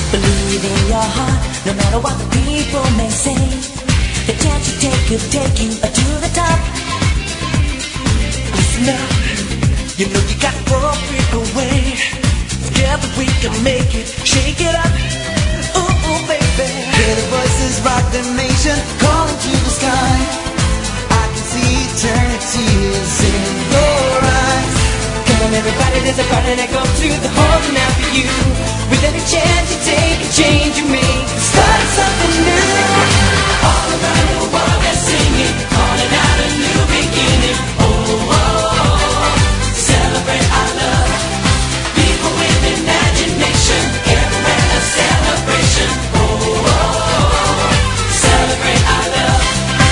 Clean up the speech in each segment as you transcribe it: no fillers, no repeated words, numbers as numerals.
Believe in your heart, no matter what the people may say. The chance you take could take you to the top. Listen up, you know you got one break away. Together we can make it, shake it up. Ooh, ooh, baby. Hear the voices rock the nation, calling to the sky. I can see eternity is in your eyes. Come on everybody, there's a party that goes to the whole now for you. With every chance you take, a change you make, start something new. All around the world they're singing, calling out a new beginning. Oh, oh, oh, celebrate our love. People with imagination, everywhere a celebration. Oh, oh, oh, celebrate our love.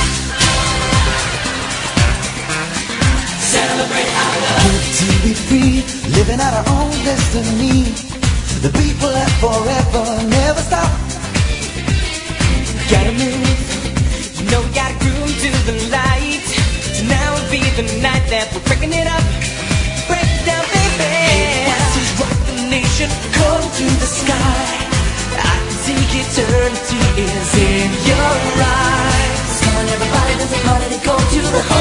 Celebrate our love. Good to be free, living out our own destiny. The people that forever never stop. Gotta move, you know we gotta groove to the light. Tonight will be the night that we're breaking it up. Break it down, baby. Voices rock the nation, calling to the sky. I can see eternity is in your eyes. Come on everybody, there's a party to go to the